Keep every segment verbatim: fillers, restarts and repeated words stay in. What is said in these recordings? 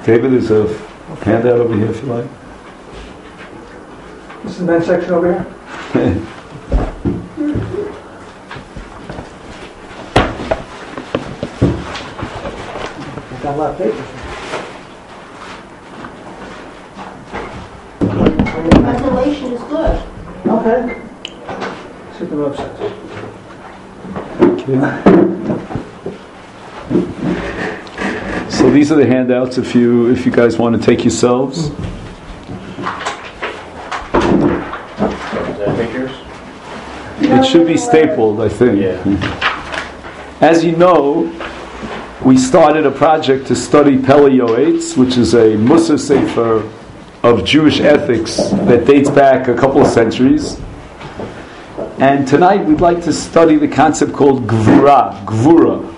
David, there's a handout over here if you like. This is the men's section over here. I've got a lot of paper. Ventilation is good. Okay. Let's hit the website. So these are the handouts if you if you guys want to take yourselves. Is that pictures? It should be stapled, I think. Yeah. As you know, we started a project to study Pele Yoetz, which is a Musar Sefer of Jewish ethics that dates back a couple of centuries. And tonight we'd like to study the concept called Gvura, Gvura.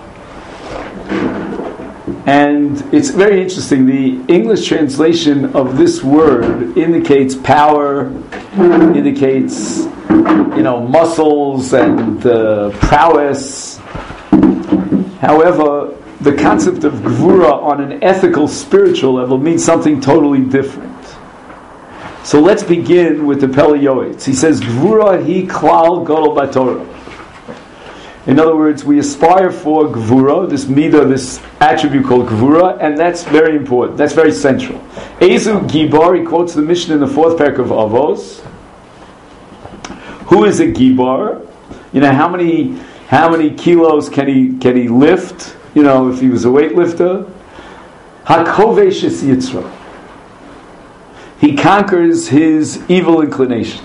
And it's very interesting. The English translation of this word indicates power, indicates, you know, muscles and uh, prowess. However, the concept of Gvura on an ethical, spiritual level means something totally different. So let's begin with the Pele Yoetz. He says, Gvura hi klal gadol b'Torah. In other words, we aspire for Gvura, this midah, this attribute called Gvura, and that's very important. That's very central. Ezu Gibar, he quotes the Mishnah in the fourth parak of Avos. Who is a Gibar? You know, how many how many kilos can he can he lift? You know, if he was a weightlifter. Hakovesh es Yitzra. He conquers his evil inclination.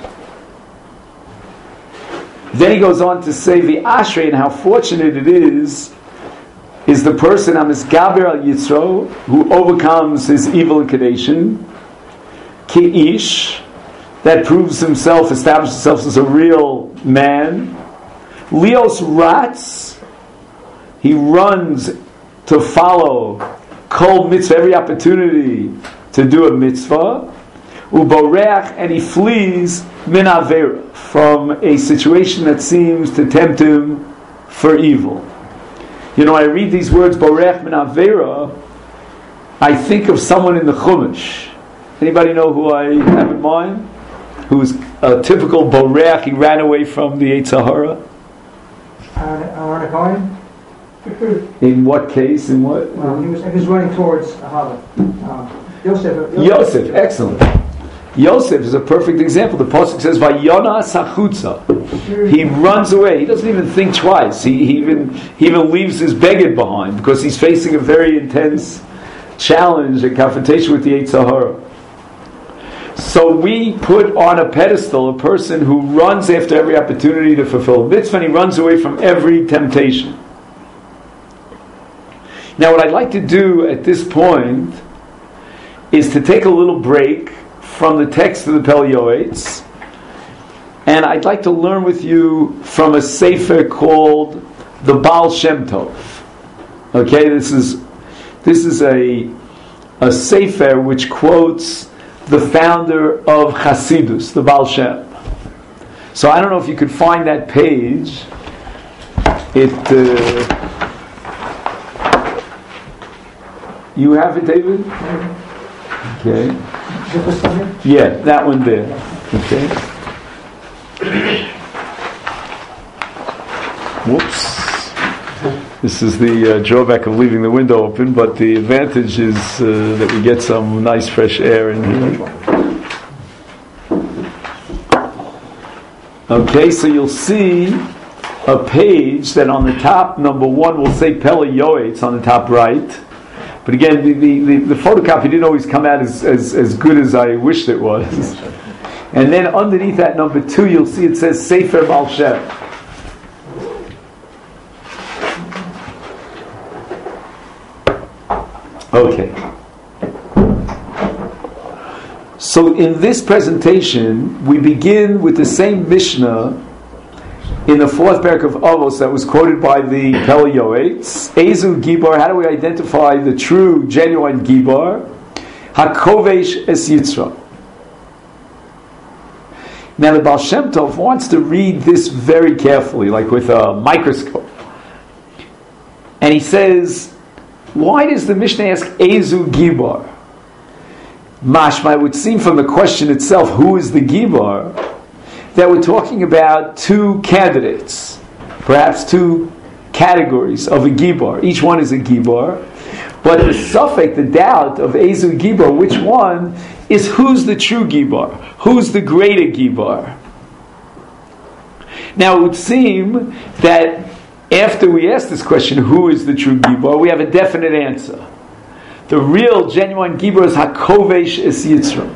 Then he goes on to say the Ashrei, and how fortunate it is, is the person Amisgaber al Yitzro, who overcomes his evil inclination. Ki ish, that proves himself, establishes himself as a real man. Leos Ratz, he runs to follow kol mitzvah, every opportunity to do a mitzvah. Uboreach, and he flees min avera, from a situation that seems to tempt him for evil. You know, I read these words, boreach min avera, I think of someone in the Chumash. Anybody know who I have in mind? Who's a typical boreach, he ran away from the Yetzer Hara? Aaron Cohen? In what case? In what? Well, he was, he was running towards Ahava. Um, Yosef. Yosef. Yosef, excellent. Yosef is a perfect example. The pasuk says, "Vayona sachutza." He runs away. He doesn't even think twice. He, he even he even leaves his beged behind because he's facing a very intense challenge and confrontation with the Yetzer Hara. So we put on a pedestal a person who runs after every opportunity to fulfill mitzvah, and he runs away from every temptation. Now, what I'd like to do at this point is to take a little break from the text of the Pele Yoetz, and I'd like to learn with you from a sefer called the Baal Shem Tov. Okay, this is this is a a sefer which quotes the founder of Hasidus, the Baal Shem. So I don't know if you could find that page. It uh, you have it, David? Okay. Yeah, that one there. Okay. Whoops. This is the uh, drawback of leaving the window open, but the advantage is uh, that we get some nice fresh air in here. Okay, so you'll see a page that on the top, number one, will say Pele Yoetz on the top right. But again, the, the, the, the photocopy didn't always come out as, as, as good as I wished it was. And then underneath that number two, you'll see it says Sefer Baal Shem. Okay. So in this presentation, we begin with the same Mishnah in the fourth parak of Avos that was quoted by the Pele Yoetz. Ezu Gibar, how do we identify the true, genuine Gibar? Hakovesh es Yitzra. Now the Baal Shem Tov wants to read this very carefully, like with a microscope. And he says, why does the Mishnah ask Ezu Gibar? mashma, it would seem from the question itself, who is the Gibar, that we're talking about two candidates, perhaps two categories of a Gibar. Each one is a Gibar, but the suffix, the doubt of Ezu Gibar, which one, is who's the true Gibar, who's the greater Gibar. Now it would seem that after we ask this question, who is the true Gibar, we have a definite answer. The real, genuine Gibar is Hakovesh Es Yitzro.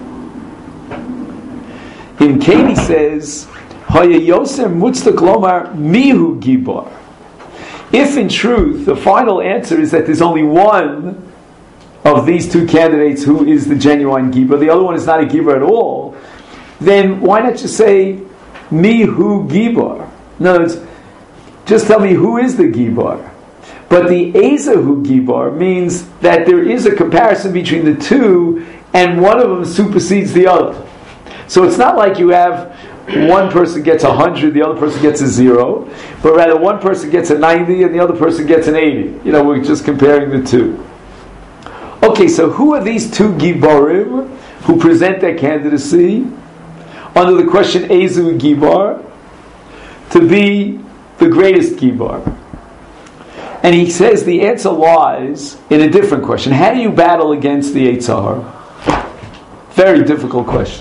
In Katie says, Haya Yosem Mutztak Lomar Mihu Gibar. If in truth the final answer is that there's only one of these two candidates who is the genuine Gibar, the other one is not a Gibar at all, then why not just say Mihu Gibar? In other words, just tell me who is the Gibar. But the Ezahu Gibar means that there is a comparison between the two and one of them supersedes the other. So it's not like you have one person gets a hundred, the other person gets a zero, but rather one person gets a ninety and the other person gets an eighty. You know, we're just comparing the two. Okay, so who are these two Gibarim who present their candidacy under the question Ezu Gibar to be the greatest Gibar? And he says the answer lies in a different question. How do you battle against the Yetzer Hara? Very difficult question.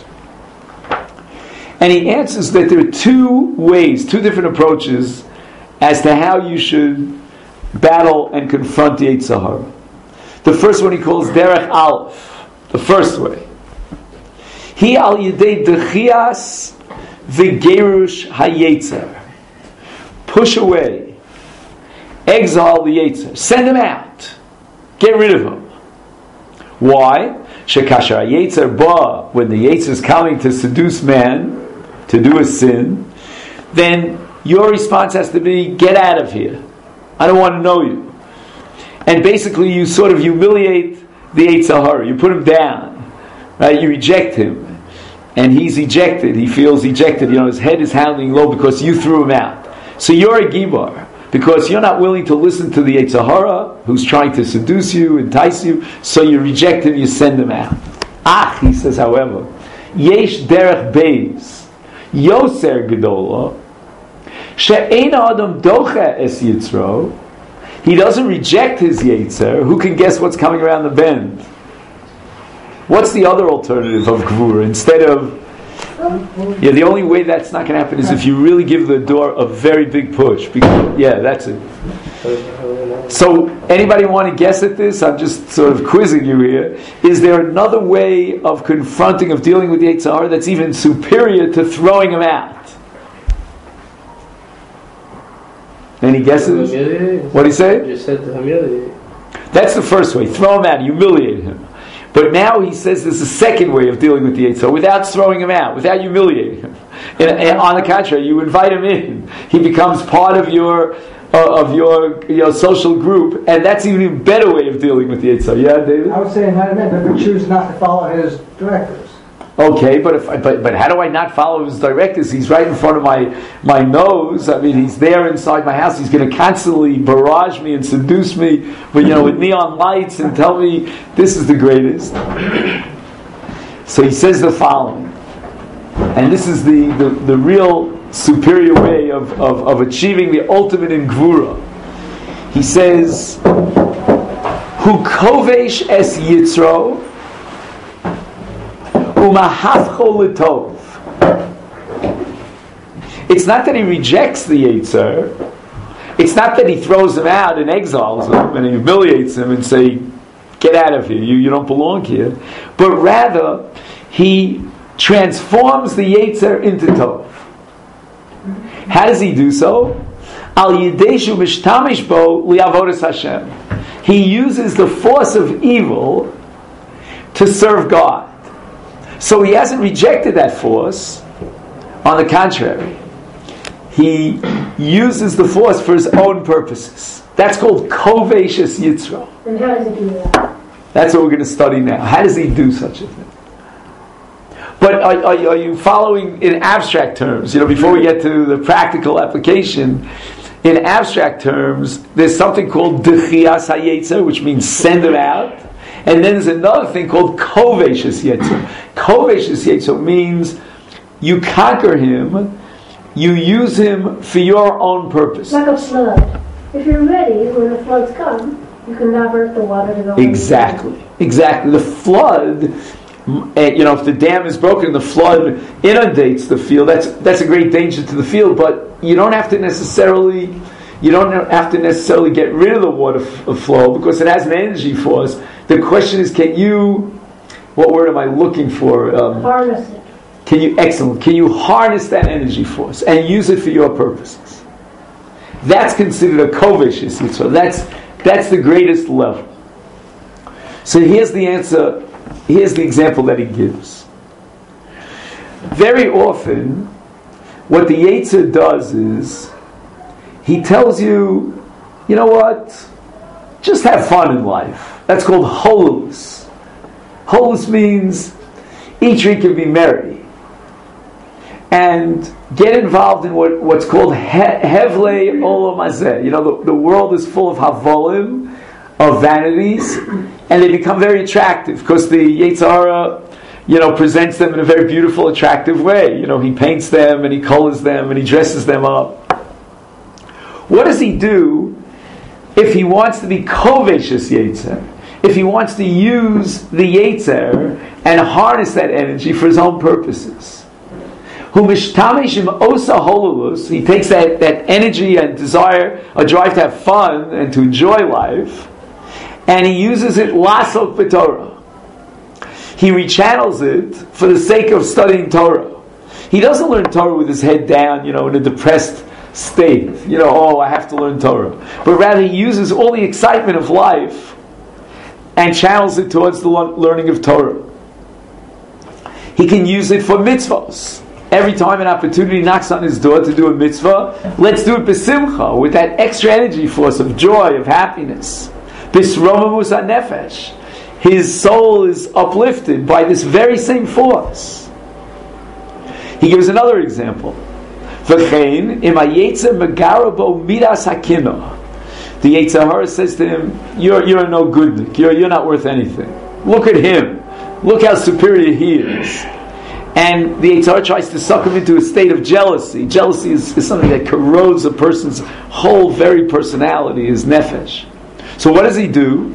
And he answers that there are two ways, two different approaches as to how you should battle and confront the Yetzer Hara. The first one he calls Derech Aleph, the first way. He al yedei dechias v'gerush hayetzer. Push away, exile the Yetzer, send him out, get rid of him. Why? Shekasher hayetzer ba, when the Yetzer is coming to seduce man, to do a sin, then your response has to be, get out of here. I don't want to know you. And basically you sort of humiliate the Yetzer Hara. You put him down. Right? You reject him. And he's ejected. He feels ejected. You know, his head is hanging low because you threw him out. So you're a Gibar. Because you're not willing to listen to the Yetzer Hara, who's trying to seduce you, entice you. So you reject him, you send him out. Ach, he says, however, Yesh derech beis. Yoser Gedola, She'ein Adam Docha Es Yitzro. He doesn't reject his Yetzer. Who can guess what's coming around the bend? What's the other alternative of Gvura? Instead of, yeah, the only way that's not going to happen is if you really give the door a very big push. Because, yeah, that's it. So, anybody want to guess at this? I'm just sort of quizzing you here. Is there another way of confronting, of dealing with the Yetzer Hara that's even superior to throwing him out? Any guesses? What do you say? You said humiliate. That's the first way. Throw him out, humiliate him. But now he says there's a second way of dealing with the Yetzer Hara without throwing him out, without humiliating him. And, and on the contrary, you invite him in. He becomes part of your uh, of your your social group, and that's even a better way of dealing with the Yetzer Hara. Yeah, David? I would say invite him in, but we choose not to follow his directives. Okay, but if but but how do I not follow his directives? He's right in front of my my nose. I mean, he's there inside my house. He's going to constantly barrage me and seduce me, but you know, with neon lights and tell me this is the greatest. So he says the following, and this is the the, the real superior way of, of, of achieving the ultimate in Gvura. He says, "Hu kovesh es Yitzro." It's not that he rejects the Yetzer. It's not that he throws him out and exiles him and humiliates him and say, get out of here, you, you don't belong here. But rather, he transforms the Yetzer into Tov. How does he do so? Al yideshu mishtamish bo li'avodas Hashem. He uses the force of evil to serve God. So he hasn't rejected that force. On the contrary, he uses the force for his own purposes. That's called Kovesh Es Yitzro. And how does he do that? That's what we're going to study now. How does he do such a thing? But are, are, are you following in abstract terms? You know, before we get to the practical application, in abstract terms, there's something called Dechias HaYetzer, which means send him out. And then there's another thing called Koveshes Yetzer. Koveshes Yetzer means you conquer him, you use him for your own purpose. Like a flood. If you're ready, when the floods come, you can divert the water to go. Exactly. Exactly. The flood, you know, if the dam is broken, the flood inundates the field. That's that's a great danger to the field. But you don't have to necessarily, you don't have to necessarily get rid of the water f- flow because it has an energy force. The question is, can you? What word am I looking for? Um, Harness it. Can you? Excellent. Can you harness that energy force and use it for your purposes? That's considered a koveshes yitzhak. That's that's the greatest level. So here's the answer. Here's the example that he gives. Very often, what the Yetzer does is, he tells you, you know what? Just have fun in life. That's called holus. Holus means eat, drink, and be merry. And get involved in what, what's called he, hevle olam hazeh. You know, the, the world is full of havolim, of vanities, and they become very attractive because the Yetzer Hara, you know, presents them in a very beautiful, attractive way. You know, he paints them and he colors them and he dresses them up. What does he do if he wants to be koveshes Yetzer? If he wants to use the Yetzer and harness that energy for his own purposes? He takes that, that energy and desire, a drive to have fun and to enjoy life, and he uses it lasok b'Torah. He rechannels it for the sake of studying Torah. He doesn't learn Torah with his head down, you know, in a depressed state. You know, oh, I have to learn Torah. But rather he uses all the excitement of life and channels it towards the learning of Torah. He can use it for mitzvahs. Every time an opportunity knocks on his door to do a mitzvah, let's do it b'simcha, with that extra energy force of joy, of happiness. B'sromamus hanefesh. His soul is uplifted by this very same force. He gives another example. V'chein im hayetzer megara bo midas hakina. The Yetzer Hara says to him, "You're you're no good. You're you're not worth anything. Look at him. Look how superior he is." And the Yetzer Hara tries to suck him into a state of jealousy. Jealousy is, is something that corrodes a person's whole very personality, his nefesh. So what does he do?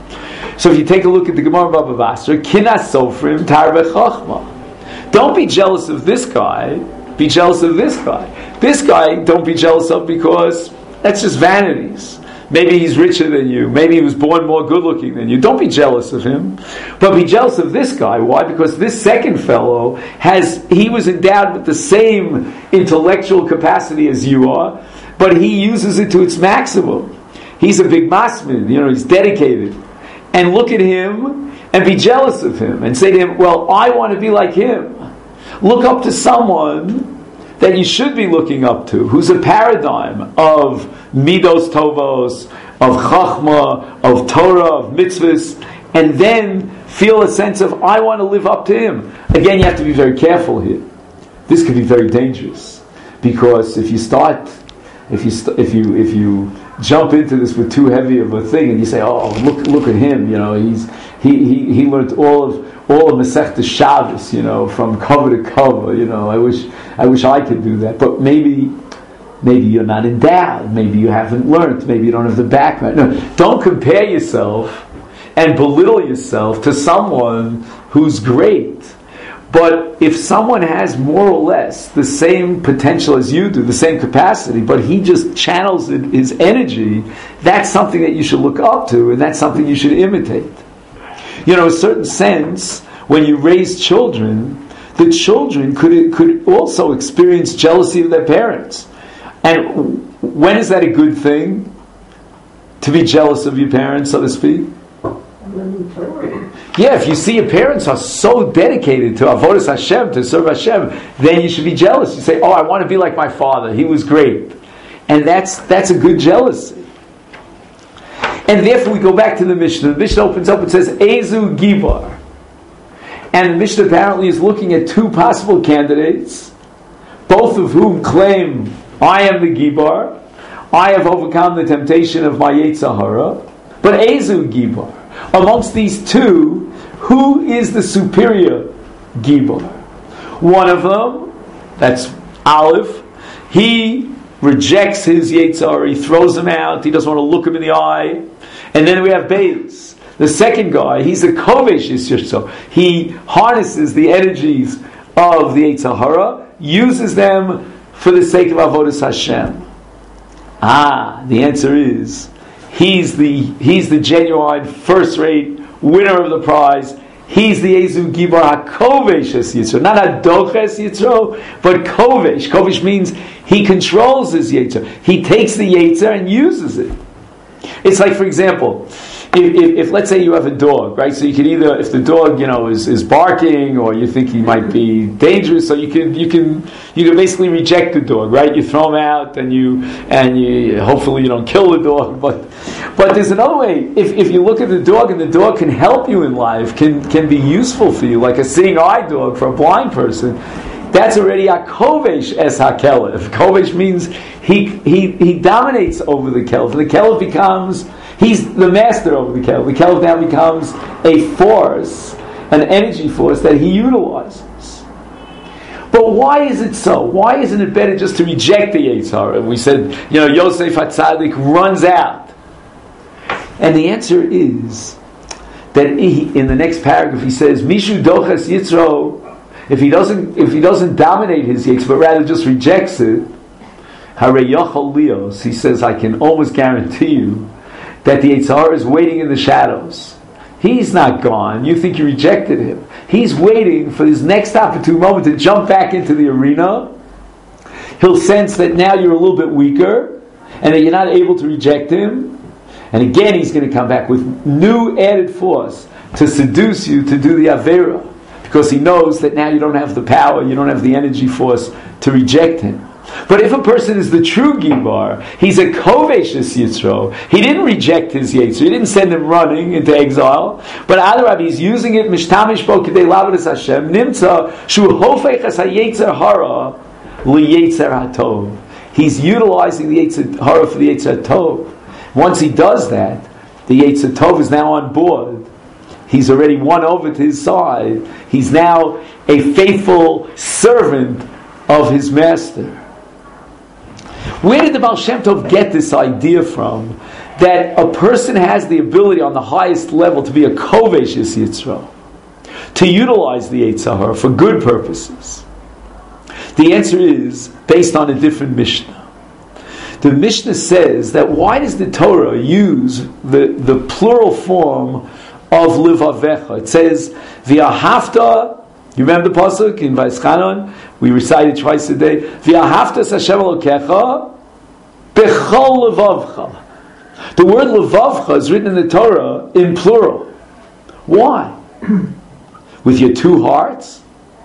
So if you take a look at the Gemara Baba Basra, Kinas Sofrim Tarve Chachma. Don't be jealous of this guy, be jealous of this guy. This guy, don't be jealous of because that's just vanities. Maybe he's richer than you. Maybe he was born more good looking than you. Don't be jealous of him. But be jealous of this guy. Why? Because this second fellow has, he was endowed with the same intellectual capacity as you are, but he uses it to its maximum. He's a big masmin, you know, he's dedicated. And look at him and be jealous of him and say to him, well, I want to be like him. Look up to someone that you should be looking up to, who's a paradigm of midos tovos, of chachma, of Torah, of mitzvahs, and then feel a sense of, I want to live up to him. Again, you have to be very careful here. This could be very dangerous, because if you start, if you st- if you if you jump into this with too heavy of a thing, and you say, oh, look look at him, you know, he's he he, he learned all of all of Masechta Shabbos, you know, from cover to cover, you know. I wish I wish I could do that, but maybe maybe you're not endowed, maybe you haven't learned, maybe you don't have the background. No, don't compare yourself and belittle yourself to someone who's great. But if someone has more or less the same potential as you do, the same capacity, but he just channels it, his energy, that's something that you should look up to, and that's something you should imitate. You know, in a certain sense, when you raise children, the children could could also experience jealousy of their parents. And when is that a good thing? To be jealous of your parents, so to speak? Yeah, if you see your parents are so dedicated to avodas Hashem, to serve Hashem, then you should be jealous. You say, oh, I want to be like my father. He was great. And that's that's a good jealousy. And therefore we go back to the Mishnah. The Mishnah opens up and says, Ezu Gibar. And the Mishnah apparently is looking at two possible candidates, both of whom claim, I am the Gibar, I have overcome the temptation of my Yetzer Hara, but Ezu Gibar. amongst these two, who is the superior Gibor? One of them, that's Aleph, he rejects his Yetzar, he throws him out, he doesn't want to look him in the eye. And then we have Beis, the second guy, he's a Kovesh Yitzhak. He harnesses the energies of the Yetzer Hara, uses them for the sake of Avodas Hashem. Ah, the answer is, he's the he's the genuine first-rate winner of the prize. He's the Ezu Gibor HaKovesh Es Yitzro, not Hadoch Es Yitzro, but Kovesh. Kovesh means he controls his Yitzro. He takes the Yitzro and uses it. It's like, for example, if, if, if let's say you have a dog, right? So you can either, if the dog, you know, is, is barking, or you think he might be dangerous, so you can you can you can basically reject the dog, right? You throw him out, and you and you hopefully you don't kill the dog, but but there's another way. If if you look at the dog, and the dog can help you in life, can can be useful for you, like a seeing eye dog for a blind person. That's already a kovesh es hakelev. Kovesh means he he he dominates over the kelev. The kelev becomes, he's the master over the kelev. The kelev now becomes a force, an energy force that he utilizes. But why is it so? Why isn't it better just to reject the Yetzer? And we said, you know, Yosef HaTzadik runs out. And the answer is that he, in the next paragraph he says, Mishu doches Yitzro. If he doesn't, if he doesn't dominate his Yetzer, but rather just rejects it, Harei Yochel Lios, he says, I can almost guarantee you that the Yetzer is waiting in the shadows. He's not gone. You think you rejected him. He's waiting for his next opportune moment to jump back into the arena. He'll sense that now you're a little bit weaker, and that you're not able to reject him. And again, he's going to come back with new added force to seduce you to do the Avera. Because he knows that now you don't have the power, you don't have the energy force to reject him. But if a person is the true Gibor, he's a Kovesh Es Yitzro. He didn't reject his Yetzer. He didn't send him running into exile. But Adarab, he's using it, Mishtamish Bo K'dei La'avodas Hashem, Nimtza, Shu Hofech Es HaYetzer Hara LeYetzer HaTov. He's utilizing the Yetzer Hara for the Yetzer HaTov. Once he does that, the Yetzer Tov is now on board. He's already won over to his side. He's now a faithful servant of his master. Where did the Baal Shem Tov get this idea from, that a person has the ability on the highest level to be a Kovesh Es Yitzro, to utilize the Yetzer Hara for good purposes? The answer is based on a different Mishnah. The Mishnah says that why does the Torah use the, the plural form of Livavecha? It says, V'ahavta, you remember the pasuk in Vayischanon? We recite it twice a day. V'ahavta Hashem Elokecha b'chol levavcha. The word levavcha is written in the Torah in plural. Why? With your two hearts?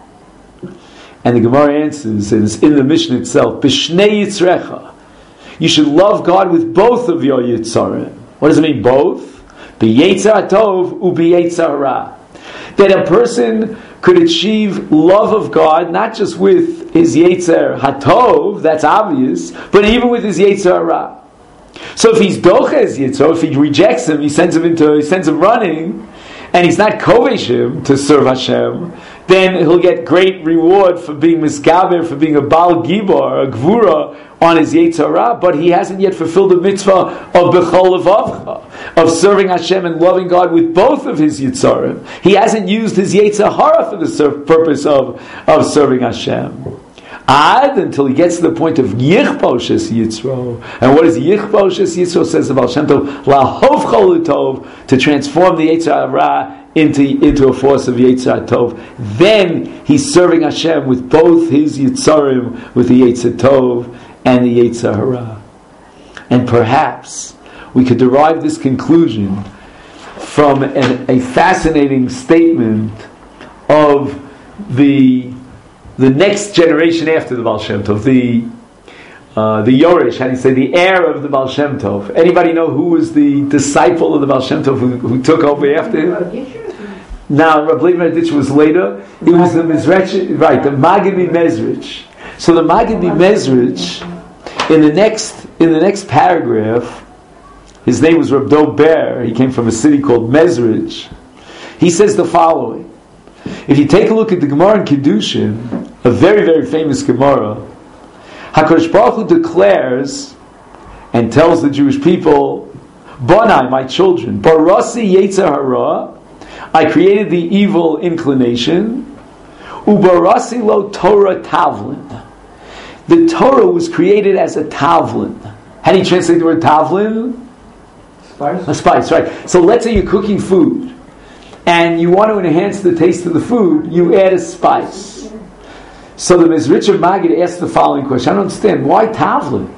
And the Gemara answers, and it's in the Mishnah itself, B'shnei Yitzrecha. You should love God with both of your Yitzarim. What does it mean, both? B'yetzer hatov u'b'yetzer hara. That a person could achieve love of God not just with his Yetzer hatov, that's obvious, but even with his Yetzer hara. So if he's doches Yitzro, if he rejects him, he sends him into, he sends him running, and he's not koveshim to serve Hashem, then he'll get great reward for being misgaber, for being a Baal Gibor, a Gvura on his Yetzer hara, but he hasn't yet fulfilled the mitzvah of Bechol Levavcha, of serving Hashem and loving God with both of his Yitzarim. He hasn't used his Yetzer hara for the ser- purpose of, of serving Hashem. Ad, until he gets to the point of Yichbosh Es Yitzro. And what is Yichbosh Es Yitzro? Says the Baal Shem Tov, La'hov Chol Tov, to transform the Yetzer hara into, into a force of Yetzer Tov. Then he's serving Hashem with both his Yitzarim, with the Yetzer Tov and the Yetzer hara. And perhaps we could derive this conclusion from an, a fascinating statement of the the next generation after the Baal Shem Tov, the uh, the Yoresh, how do you say, the heir of the Baal Shem Tov. Anybody know who was the disciple of the Baal Shem Tov who, who took over after him? Now, Rabbi Levi Meditch was later. It was the Mezrich, right, the Maggid Mezrich. So the Maggid Mezrich, in the next in the next paragraph, his name was Reb Dov Ber, he came from a city called Mezrich, he says the following. If you take a look at the Gemara in Kiddushin, a very, very famous Gemara, HaKadosh Baruch Hu declares and tells the Jewish people, Bonai, my children, Barasi Yetzer Hara, I created the evil inclination, Ubarasi lo Torah Tavlin. The Torah was created as a Tavlin. How do you translate the word Tavlin? Spice? A spice, right. So let's say you're cooking food, and you want to enhance the taste of the food, you add a spice. So the Mezritcher Maggid asked the following question. I don't understand. Why Tavlin?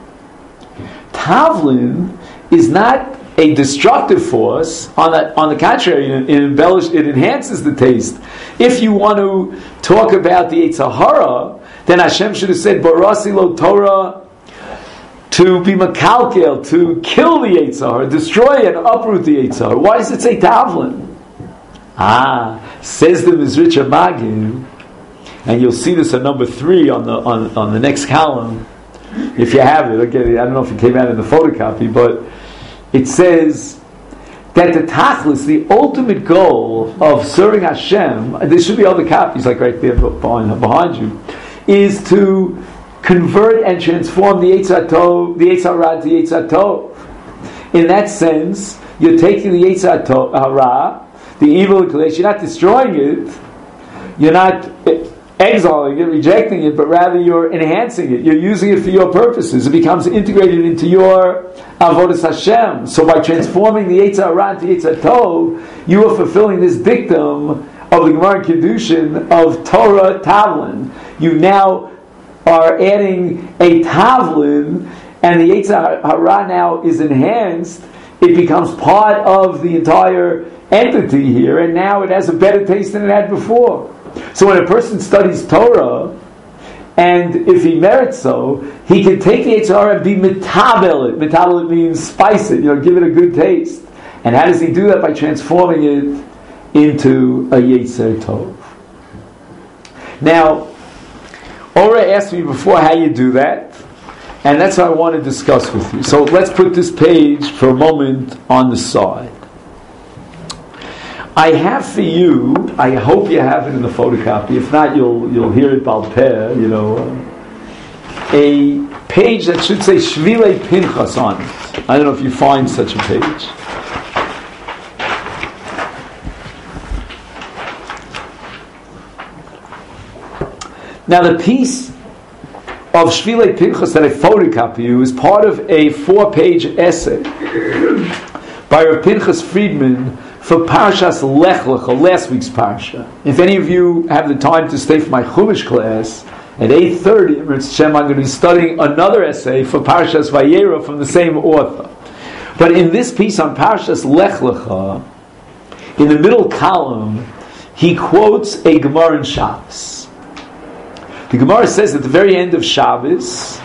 Tavlin is not a destructive force. On the, on the contrary, it, it, embellish, it enhances the taste. If you want to talk about the Yetzer Hara, then Hashem should have said, Barasi lo Torah, to be makalkel, to kill the Yetzer Hara, destroy and uproot the Yetzer Hara. Why does it say Tavlin? Ah, says the Mezritcher Maggid, and you'll see this at number three on the on, on the next column, if you have it. Again, I don't know if it came out in the photocopy, but it says that the tachlis, the ultimate goal of serving Hashem, there should be other copies, like right there behind, behind you, is to convert and transform the Yetzer Tov, the Yetzer Hara to Yetzer Tov. In that sense, you're taking the Yetzer Hara, the evil inclination, you're not destroying it, you're not exiling it, rejecting it, but rather you're enhancing it. You're using it for your purposes. It becomes integrated into your avodas Hashem. So by transforming the Yetzer Hara to Yetzer Tov, you are fulfilling this dictum of the Gemara Kiddushin of Torah Tavlin. You now are adding a Tavlin, and the Yetzer Hara now is enhanced. It becomes part of the entire entity here, and now it has a better taste than it had before. So when a person studies Torah, and if he merits so, he can take the Yetzer Hara and be metabel it. Metabel it means spice it, you know, give it a good taste. And how does he do that? By transforming it into a Yetzer Tov. Now, Ora asked me before how you do that, and that's what I want to discuss with you. So let's put this page for a moment on the side. I have for you, I hope you have it in the photocopy, if not you'll you'll hear it bal peh, you know, uh, a page that should say Shvilei Pinchas on it. I don't know if you find such a page. Now the piece of Shvilei Pinchas that I photocopy you is part of a four-page essay by Rav Pinchas Friedman for Parshas Lech Lecha, last week's Parsha. If any of you have the time to stay for my Chumash class, at eight thirty, I'm going to be studying another essay for Parshas Vayera from the same author. But in this piece on Parshas Lech Lecha, in the middle column, he quotes a Gemara in Shabbos. The Gemara says at the very end of Shabbos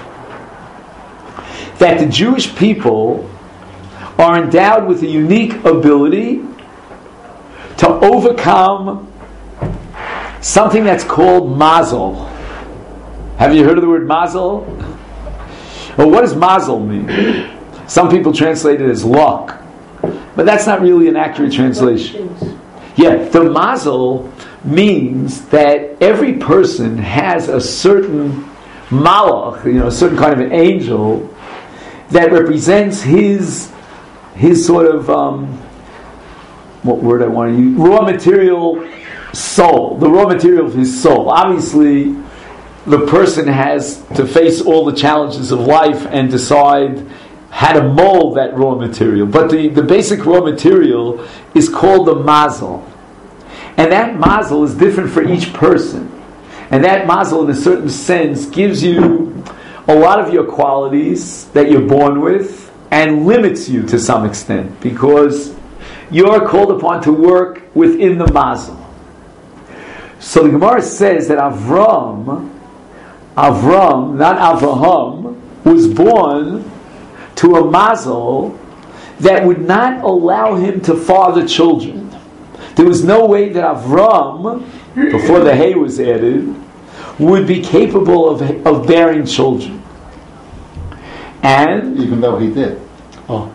that the Jewish people are endowed with a unique ability to overcome something that's called mazel. Have you heard of the word mazel? Well, what does mazel mean? Some people translate it as luck, but that's not really an accurate translation. Yeah, the mazel means that every person has a certain malach, you know, a certain kind of an angel that represents his his sort of um, what word I want to use? Raw material soul. The raw material of his soul. Obviously, the person has to face all the challenges of life and decide how to mold that raw material. But the, the basic raw material is called the mazel. And that mazel is different for each person. And that mazel, in a certain sense, gives you a lot of your qualities that you're born with and limits you to some extent, because you're called upon to work within the mazel. So the Gemara says that Avram, Avram, not Avraham, was born to a mazel that would not allow him to father children. There was no way that Avram, before the hay was added, would be capable of, of bearing children. And even though he did. Oh.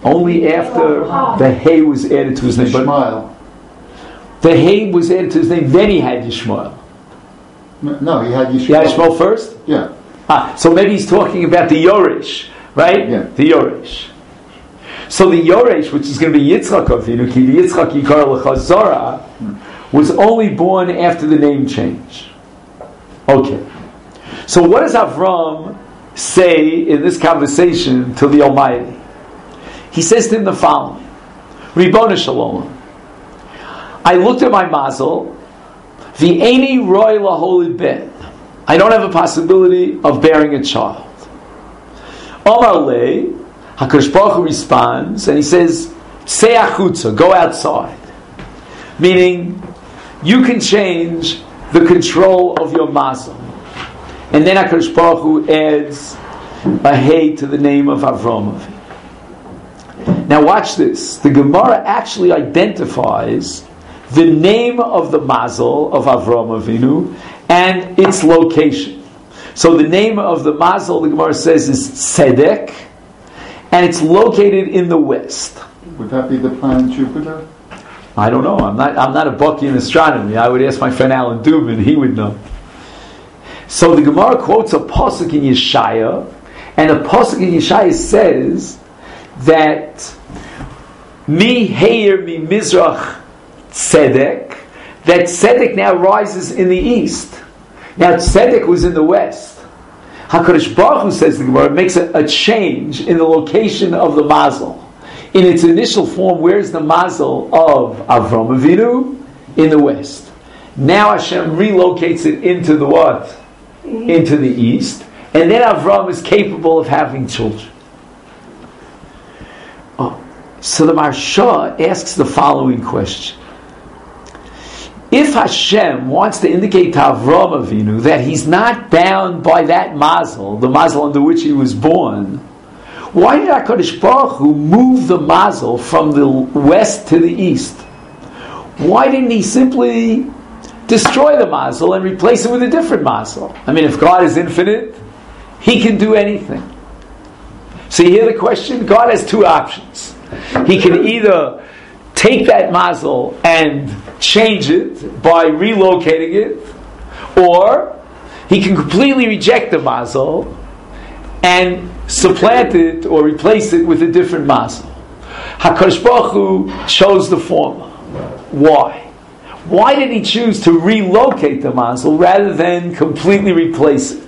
only after the Hay was added to his name. But Yishmael. the Hay was added to his name, then he had Yishmael. No, he had Yishmael. He had Yishmael first? Yeah. Ah, so maybe he's talking about the Yoresh, right? Yeah. The Yoresh. So the Yoresh, which is going to be Yitzchak Avinu, ki Yitzchak Yikar L'Chazara, was only born after the name change. Okay. So what does Avram say in this conversation to the Almighty? He says to him the following: Ribbono Shel Olam, I looked at my mazel, v'eini roi laholid ben. I don't have a possibility of bearing a child. Omar le, HaKadosh Baruch Hu responds, and he says, Say achutza, go outside. Meaning, you can change the control of your mazel. And then HaKadosh Baruch Hu adds a hey to the name of Avram Avinu. Now watch this. The Gemara actually identifies the name of the mazel of Avram Avinu and its location. So the name of the mazel, the Gemara says, is Tzedek, and it's located in the west. Would that be the planet Jupiter? I don't know. I'm not. I'm not a bucky in astronomy. I would ask my friend Alan Dubin. He would know. So the Gemara quotes a pasuk in Yeshaya, and the pasuk in Yeshaya says that mi heir mi mizrach tzedek, that tzedek now rises in the east. Now tzedek was in the west. HaKadosh Baruch Hu, says the Gemara, makes a, a change in the location of the mazel. In its initial form, where's the mazel of Avram Avinu? In the west. Now Hashem relocates it into the what? Into the east. And then Avram is capable of having children. Oh. So the Maharsha asks the following question. If Hashem wants to indicate to Avram Avinu that he's not bound by that mazel, the mazel under which he was born, why did HaKadosh Baruch Hu move the mazel from the west to the east? Why didn't he simply destroy the mazel and replace it with a different mazel? I mean, if God is infinite, he can do anything. So you hear the question? God has two options. He can either take that mazel and change it by relocating it, or he can completely reject the mazel and supplant it or replace it with a different mazel. HaKadosh Baruch Hu chose the former. Why? Why did he choose to relocate the mazel rather than completely replace it?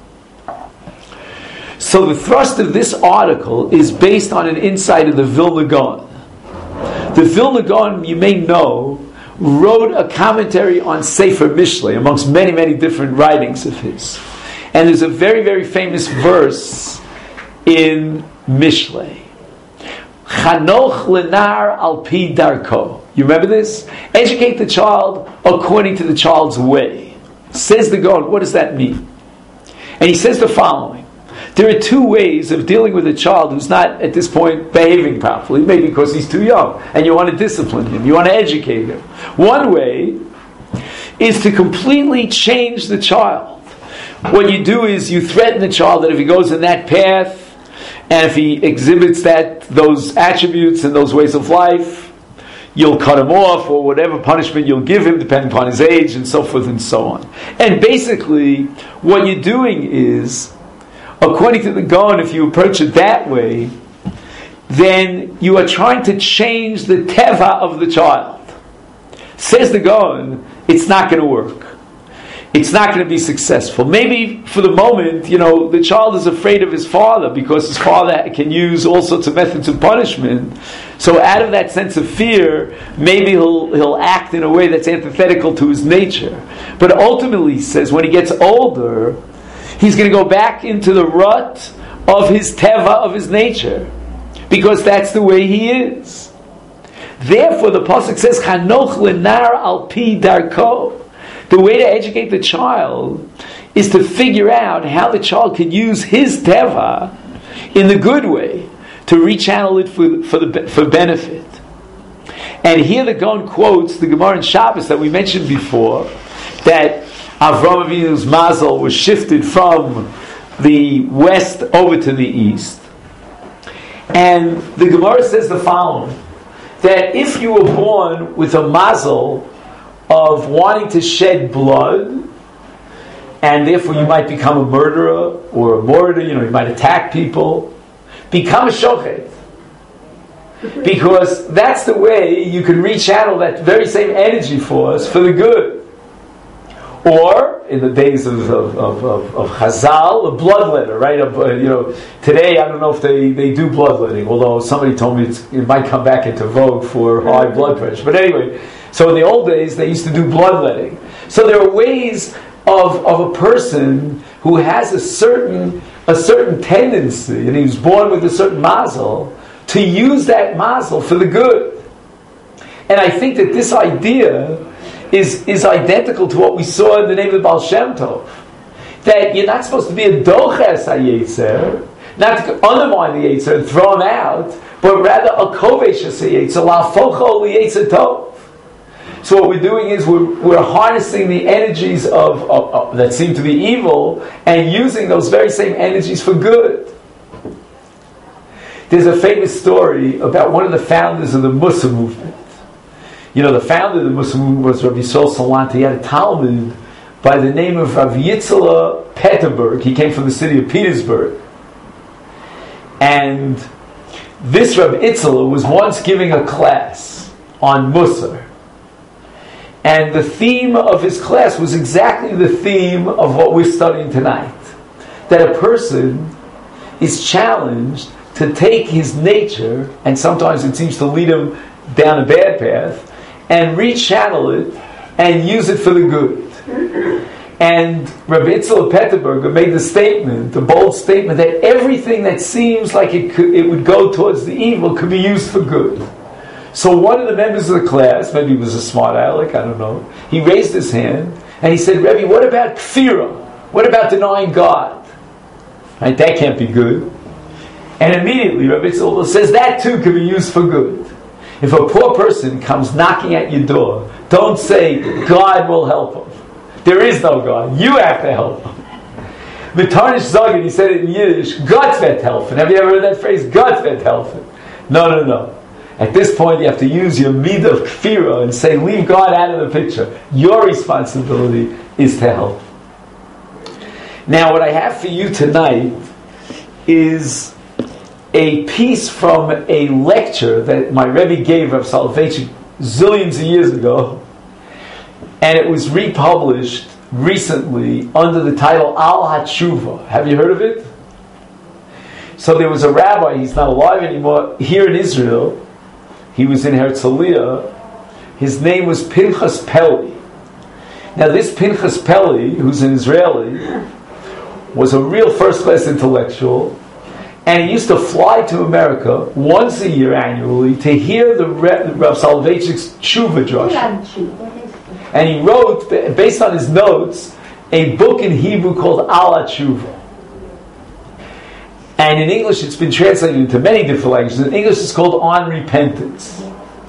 So the thrust of this article is based on an insight of the Vilna Gaon. The Vilna Gaon, you may know, wrote a commentary on Sefer Mishlei, amongst many, many different writings of his. And there's a very, very famous verse in Mishlei. Chanoch lenar al pi darko. You remember this? Educate the child according to the child's way. Says the Gaon. What does that mean? And he says the following. There are two ways of dealing with a child who's not at this point behaving properly, maybe because he's too young, and you want to discipline him, you want to educate him. One way is to completely change the child. What you do is you threaten the child that if he goes in that path, and if he exhibits that those attributes and those ways of life, you'll cut him off, or whatever punishment you'll give him, depending upon his age, and so forth and so on. And basically, what you're doing is, according to the Gaon, if you approach it that way, then you are trying to change the teva of the child. Says the Gaon, it's not going to work. It's not going to be successful. Maybe for the moment, you know, the child is afraid of his father because his father can use all sorts of methods of punishment. So out of that sense of fear, maybe he'll he'll act in a way that's antithetical to his nature. But ultimately, he says, when he gets older, he's going to go back into the rut of his teva, of his nature, because that's the way he is. Therefore, the pasuk says, "Chanoch lenar al pi darko." The way to educate the child is to figure out how the child can use his teva in the good way to rechannel it for for the for benefit. And here the Gaon quotes the Gemara in Shabbos that we mentioned before, that Avram Avinu's mazel was shifted from the west over to the east. And the Gemara says the following, that if you were born with a mazel of wanting to shed blood, and therefore you might become a murderer or a mortar, you know, you might attack people, become a shochet. Because that's the way you can rechannel that very same energy force for the good. Or, in the days of, of, of, of, of Chazal, a bloodletter, right? Uh, you know, today I don't know if they, they do bloodletting, although somebody told me it's, it might come back into vogue for high blood pressure. But anyway, so in the old days they used to do bloodletting. So there are ways of, of a person who has a certain a certain tendency, and he was born with a certain mazel, to use that mazel for the good. And I think that this idea is, is identical to what we saw in the name of the Baal Shem Tov. That you're not supposed to be a doches ha-yetzer, not to undermine the yetzer and throw him out, but rather a kovesh ha-yetzer, la'afocho li-yetzer tov. So what we're doing is we're, we're harnessing the energies of, of, of that seem to be evil and using those very same energies for good. There's a famous story about one of the founders of the Mussar movement. You know, the founder of the Mussar movement was Rabbi Yisrael Salanter. He had a Talmud by the name of Rav Yitzhak Peterburg. He came from the city of Petersburg. And this Rav Yitzhak was once giving a class on Mussar. And the theme of his class was exactly the theme of what we're studying tonight. That a person is challenged to take his nature, and sometimes it seems to lead him down a bad path, and rechannel it and use it for the good. And Rabbi Yitzhak Peterburger made the statement, the bold statement, that everything that seems like it could, it would go towards the evil could be used for good. So one of the members of the class, maybe he was a smart aleck, I don't know, he raised his hand and he said, Rebbe, what about kfira? What about denying God? Right, that can't be good. And immediately Rabbi Yitzhak says that too can be used for good. If a poor person comes knocking at your door, don't say, God will help him. There is no God. You have to help him. Mitarnish Zogin, he said it in Yiddish, Gott wird helfen. Have you ever heard that phrase? Gott wird helfen. No, no, no. At this point, you have to use your midah of kfira and say, leave God out of the picture. Your responsibility is to help. Now, what I have for you tonight is a piece from a lecture that my Rebbe gave of Soloveitchik zillions of years ago, and it was republished recently under the title Al HaTshuva. Have you heard of it? So there was a rabbi, he's not alive anymore, here in Israel. He was in Herzliya. His name was Pinchas Peli. Now this Pinchas Peli, who's an Israeli, was a real first-class intellectual, and he used to fly to America once a year annually to hear the Rav Soloveitchik's Tshuva Drasha. And he wrote, based on his notes, a book in Hebrew called Al HaTshuva. And in English it's been translated into many different languages. In English it's called On Repentance.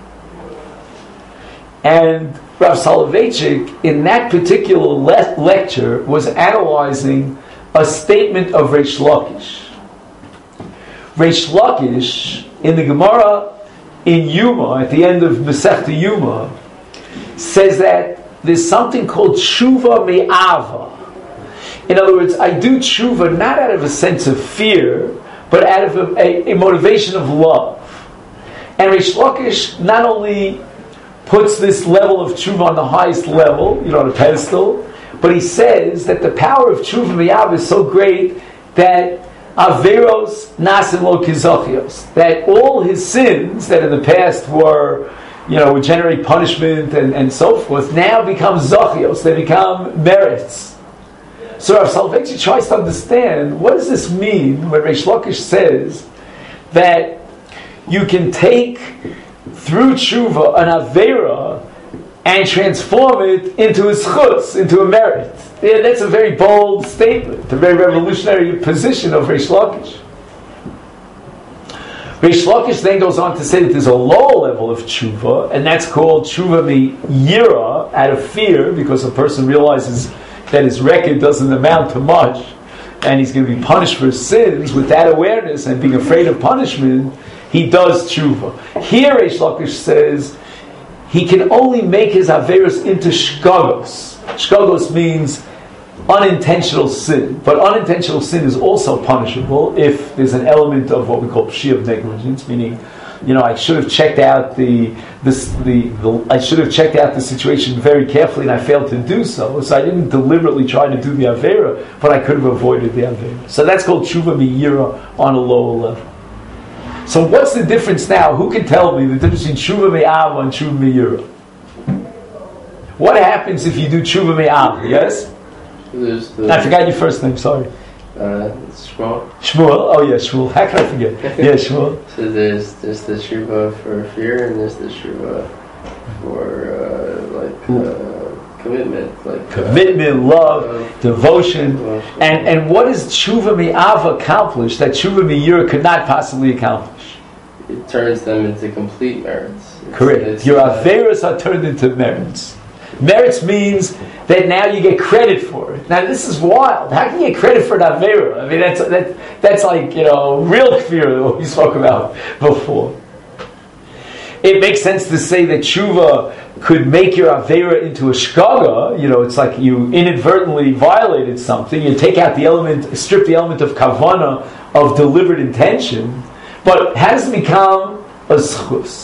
And Rav Soloveitchik, in that particular le- lecture, was analyzing a statement of Reish Lakish. Reish Lakish, in the Gemara in Yuma, at the end of Masechta Yuma, says that there's something called tshuva me'ava. In other words, I do tshuva not out of a sense of fear, but out of a, a, a motivation of love. And Reish Lakish not only puts this level of tshuva on the highest level, you know, on a pedestal, but he says that the power of tshuva me'ava is so great that Averos nasim lo kizochios, that all his sins that in the past were, you know, would generate punishment and, and so forth, now become zochios, they become merits. So Rav Soloveitchik tries to understand, what does this mean when Reish Lakish says that you can take through tshuva an avera and transform it into a schutz, into a merit? Yeah, that's a very bold statement, a very revolutionary position of Reish Lakish. Reish Lakish then goes on to say that there's a lower level of tshuva, and that's called tshuva miyira, out of fear, because a person realizes that his record doesn't amount to much, and he's going to be punished for his sins, with that awareness and being afraid of punishment, he does tshuva. Here Reish Lakish says he can only make his averos into shkagos. Shkagos means unintentional sin, but unintentional sin is also punishable if there's an element of what we call pshi of negligence, meaning, you know, I should have checked out the this the, the I should have checked out the situation very carefully, and I failed to do so. So I didn't deliberately try to do the avera, but I could have avoided the avera. So that's called tshuva me'ira on a lower level. So what's the difference now? Who can tell me the difference between tshuva me'ava and tshuva me'ira? What happens if you do tshuva me'ava? Yes. There's the, I forgot your first name. Sorry. Uh, Shmuel. Shmuel. Oh yeah, Shmuel. How can I forget? Yeah, Shmuel. So there's there's the tshuva for fear, and there's the tshuva for uh, like uh, commitment, like commitment, uh, love, love, devotion. devotion. And and what does tshuva me'ava accomplish that tshuva me'ira could not possibly accomplish? It turns them into complete merits. It's, Correct. It's, Your uh, averos are turned into merits. Merits means that now you get credit for it. Now this is wild. How can you get credit for an avera? I mean, that's that, that's like, you know, real fear that we spoke about before. It makes sense to say that tshuva could make your avera into a shkaga. You know, it's like you inadvertently violated something. You take out the element, strip the element of kavana, of deliberate intention, but it has become a zchus.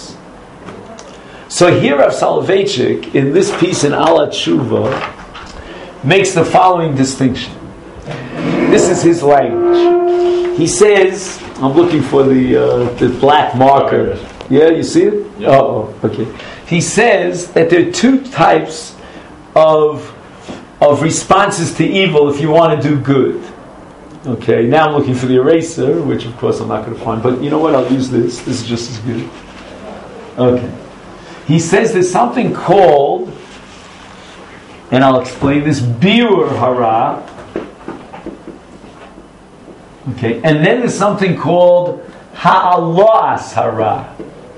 So here Rav Soloveitchik, in this piece in Ala Tshuva, makes the following distinction. This is his language. He says, I'm looking for the uh, the black marker. Yeah, you see it? Yeah. Oh, okay. He says that there are two types of of responses to evil if you want to do good. Okay, now I'm looking for the eraser, which of course I'm not going to find, but you know what, I'll use this. This is just as good. Okay. He says there's something called, and I'll explain this, biur hara. Okay, and then there's something called ha'alas hara.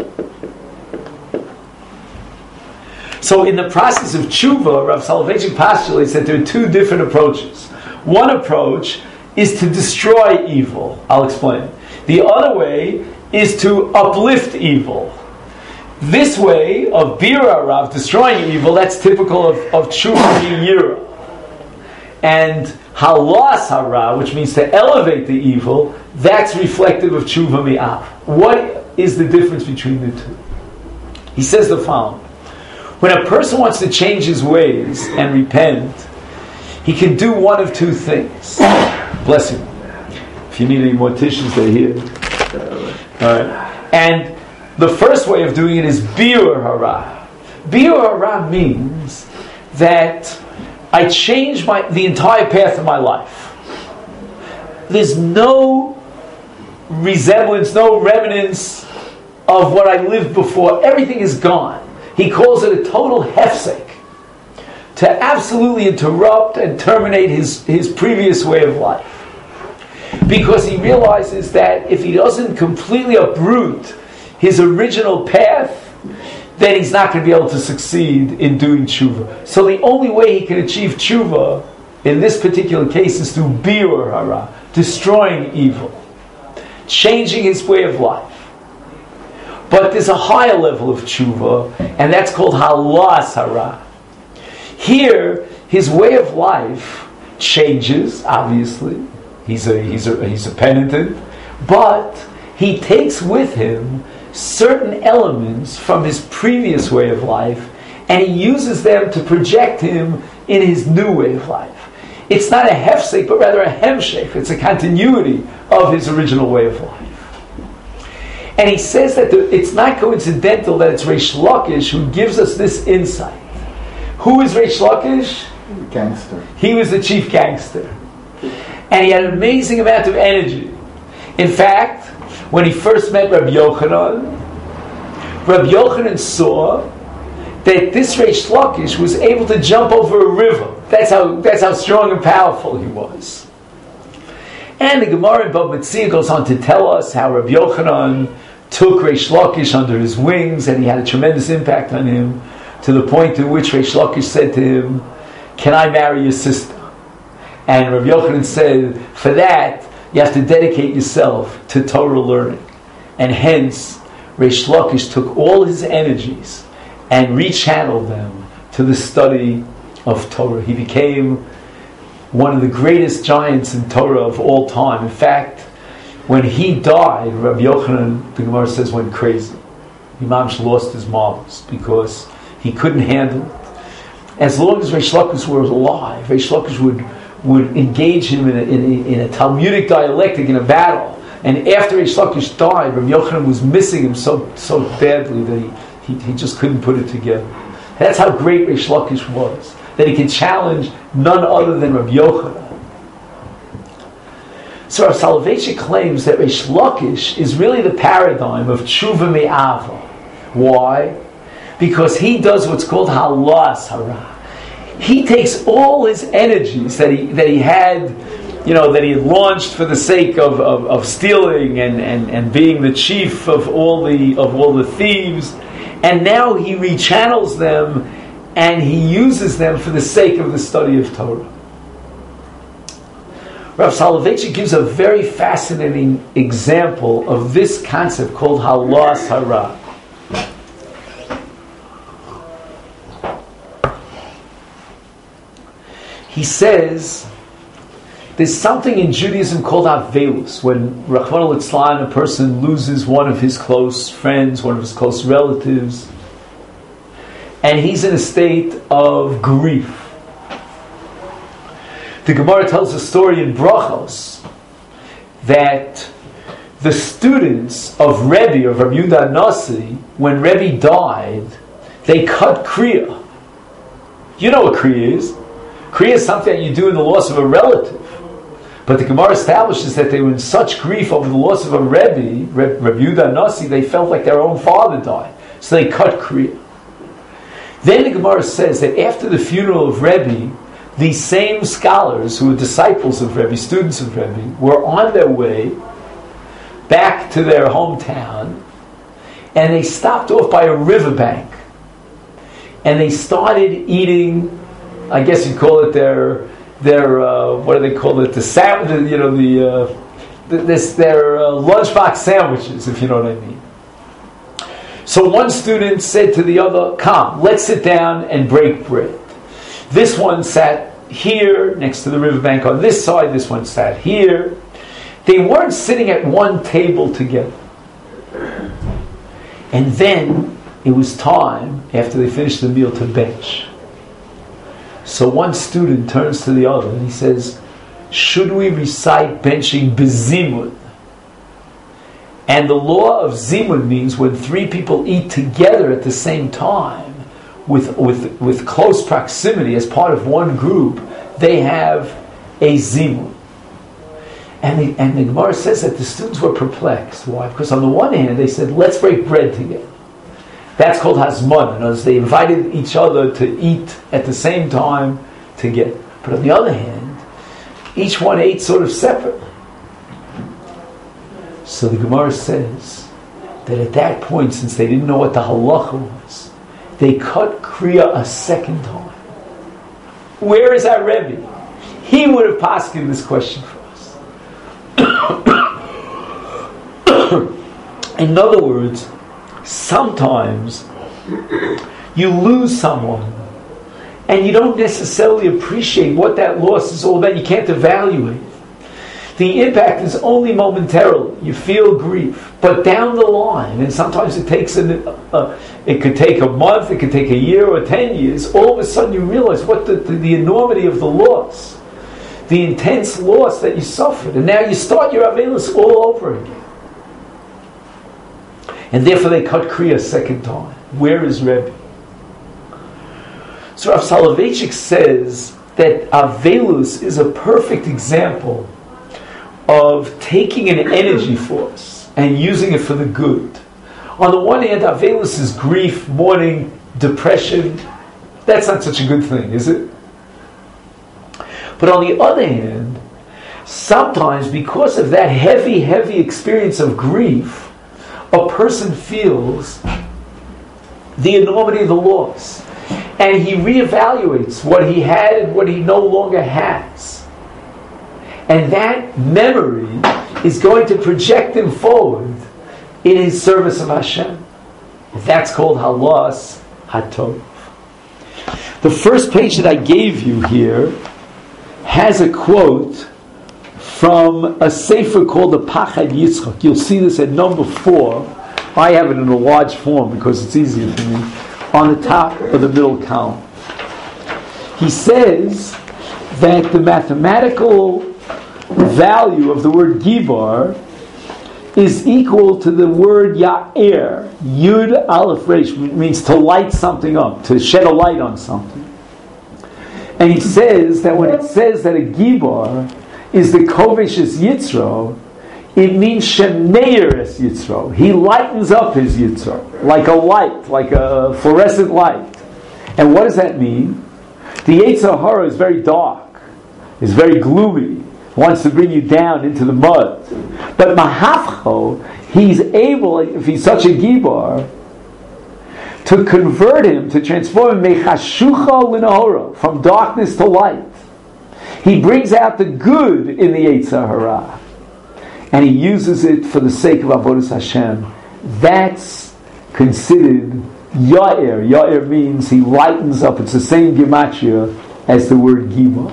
So in the process of tshuva, Rav Soloveitchik postulates that there are two different approaches. One approach is to destroy evil. I'll explain. The other way is to uplift evil. This way of bira rav, destroying evil, that's typical of, of tshuva me'ira. And halas hara, which means to elevate the evil, that's reflective of tshuva me'av. What is the difference between the two? He says the following. When a person wants to change his ways and repent, he can do one of two things. Bless you. If you need any more tissues, they're here. All right. And the first way of doing it is biur hara. Biur hara means that I change my the entire path of my life. There's no resemblance, no remnants of what I lived before. Everything is gone. He calls it a total hefsek. To absolutely interrupt and terminate his, his previous way of life. Because he realizes that if he doesn't completely uproot his original path, then he's not going to be able to succeed in doing tshuva. So the only way he can achieve tshuva, in this particular case, is through biur hara, destroying evil, changing his way of life. But there's a higher level of tshuva, and that's called halas hara. Here, his way of life changes, obviously. He's a, he's a, he's a penitent. But he takes with him certain elements from his previous way of life, and he uses them to project him in his new way of life. It's not a hefsek, but rather a hemshek. It's a continuity of his original way of life. And he says that the, it's not coincidental that it's Reish Lakish who gives us this insight. Who is Reish Lakish? Gangster. He was the chief gangster. And he had an amazing amount of energy. In fact, when he first met Rabbi Yochanan, Rabbi Yochanan saw that this Reish Lakish was able to jump over a river. That's how, that's how strong and powerful he was. And the Gemara in Bava Metzia goes on to tell us how Rabbi Yochanan took Reish Lakish under his wings, and he had a tremendous impact on him, to the point to which Reish Lakish said to him, "Can I marry your sister?" And Rabbi Yochanan said, for that, you have to dedicate yourself to Torah learning. And hence, Reish Lakish took all his energies and rechanneled them to the study of Torah. He became one of the greatest giants in Torah of all time. In fact, when he died, Rabbi Yochanan, the Gemara says, went crazy. Imam lost his marbles because he couldn't handle it. As long as Reish Lakish was alive, Reish Lakish would, would engage him in a, in, a, in a Talmudic dialectic, in a battle. And after Reish Lakish died, Rabbi Yochanan was missing him so so badly that he, he, he just couldn't put it together. That's how great Reish Lakish was, that he could challenge none other than Rabbi Yochanan. So Rav Soloveitchik claims that Reish Lakish is really the paradigm of tshuva me'ava. Why? Because he does what's called halas hara. He takes all his energies that he that he had, you know, that he had launched for the sake of, of, of stealing and, and, and being the chief of all the of all the thieves, and now he rechannels them and he uses them for the sake of the study of Torah. Rav Soloveitchik gives a very fascinating example of this concept called halas hara. He says there's something in Judaism called avelus, when Rachmana litzlan, a person loses one of his close friends, one of his close relatives, and he's in a state of grief. The Gemara tells a story in Brachos that the students of Rebbe, of Rabbi Yehuda Nasi, when Rebbe died, they cut kriya. You know what kriya is. Kriya is something that you do in the loss of a relative. But the Gemara establishes that they were in such grief over the loss of a Rebbe, Rabbi Yehuda Nasi, they felt like their own father died. So they cut kriya. Then the Gemara says that after the funeral of Rebbe, these same scholars who were disciples of Rebbe, students of Rebbe, were on their way back to their hometown, and they stopped off by a riverbank, and they started eating, I guess you'd call it their their uh, what do they call it? The sandwich, you know, the uh, this their uh, lunchbox sandwiches, if you know what I mean. So one student said to the other, "Come, let's sit down and break bread." This one sat here next to the riverbank on this side. This one sat here. They weren't sitting at one table together. And then it was time after they finished the meal to bench. So one student turns to the other and he says, should we recite benching bezimun? And the law of zimun means when three people eat together at the same time, with, with, with close proximity as part of one group, they have a zimun. And the, and the Gemara says that the students were perplexed. Why? Because on the one hand, they said, let's break bread together. That's called hazman. In other words, they invited each other to eat at the same time together. But on the other hand, each one ate sort of separately. So the Gemara says that at that point, since they didn't know what the halacha was, they cut kriya a second time. Where is our Rebbe? He would have posed this question for us. In other words, sometimes you lose someone and you don't necessarily appreciate what that loss is all about. You can't evaluate it. The impact is only momentarily. You feel grief, but down the line, and sometimes it takes an, uh, it could take a month, it could take a year or ten years. All of a sudden, you realize what the, the, the enormity of the loss, the intense loss that you suffered, and now you start your avelus all over again. And therefore, they cut kriya a second time. Where is Rebbe? So Rav Soloveitchik says that avelus is a perfect example of taking an energy force and using it for the good. On the one hand, avelus is grief, mourning, depression. That's not such a good thing, is it? But on the other hand, sometimes because of that heavy, heavy experience of grief, a person feels the enormity of the loss. And he reevaluates what he had and what he no longer has. And that memory is going to project him forward in his service of Hashem. That's called Halas Hatov. The first page that I gave you here has a quote from a sefer called the Pachad Yitzchak. You'll see this at number four. I have it in a large form because it's easier for me. On the top of the middle column. He says that the mathematical value of the word Gibar is equal to the word Ya'er, Yud Aleph Resh, means to light something up, to shed a light on something. And he says that when it says that a Gibar is the Koveshes Yitzro, it means Shemeir es Yitzro. He lightens up his Yitzro, like a light, like a fluorescent light. And what does that mean? The Yetzer Hara is very dark, is very gloomy, wants to bring you down into the mud. But Mahafcho, he's able, if he's such a Gibar, to convert him, to transform him Mechashucha l'Nahora, from darkness to light. He brings out the good in the Yetzer Hara, and he uses it for the sake of Avodas Hashem. That's considered Ya'er. Ya'er means he lightens up. It's the same gematria as the word Gibar.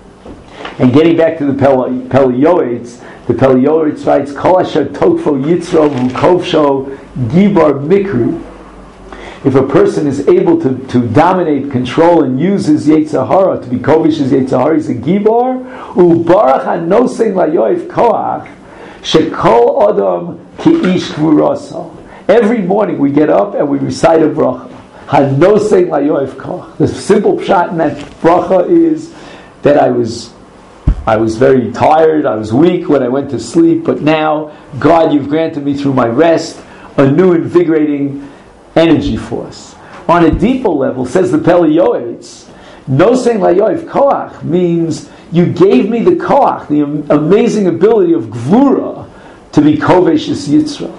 And getting back to the Pele Yoetz, the Pele Yoetz writes, Kol asher tokfo yitzro v'kovsho Gibar mikri. If a person is able to, to dominate, control, and use his Yetzer Hara, to be kovish his Yetzer Hara, he's a Gibar, u'barach hanosein layoif koach, shekol adam ki ish gvurasa. Every morning we get up and we recite a bracha. Hanosein layoif koach. The simple pshat in that bracha is that I was I was very tired, I was weak when I went to sleep, but now, God, you've granted me through my rest a new invigorating energy force. On a deeper level, says the Pele Yoetz, no saying layoif koach means you gave me the koach, the am- amazing ability of gvura to be koveshes yitzra.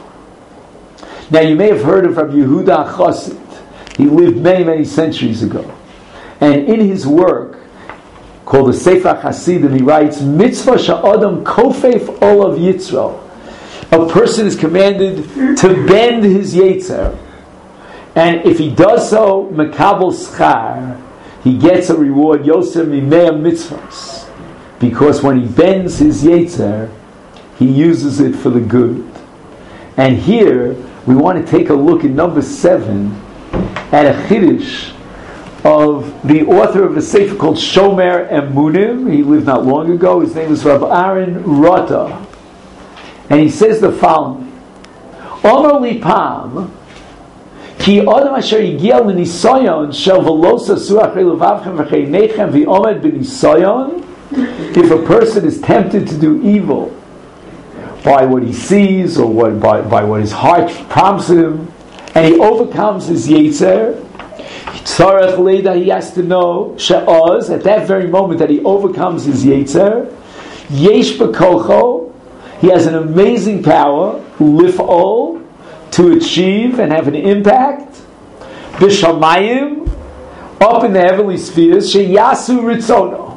Now you may have heard of Rabbi Yehuda Chassid. He lived many, many centuries ago. And in his work, called the Sefer Hasidim, he writes, Mitzvah sha'adam kofef olav yitzro. A person is commanded to bend his yetzer. And if he does so, mekabel schar, he gets a reward, yosem mimea mitzvahs. Because when he bends his yetzer, he uses it for the good. And here, we want to take a look at number seven, at a chiddush of the author of a sefer called Shomer Emunim. He lived not long ago. His name is Rabbi Aaron Rota. And he says the following. Omer li pam, ki odom asher yigiel l'nisayon shel velosa suach reluvavchem v'cheinechem v'omed b'nisayon. If a person is tempted to do evil by what he sees or what, by, by what his heart prompts him, and he overcomes his yetzer, tzarech leida, he has to know she'oz, at that very moment that he overcomes his yetzer, yesh b'kocho, he has an amazing power, lif'ol, to achieve and have an impact, b'shamayim, up in the heavenly spheres, she'yasu ritzono.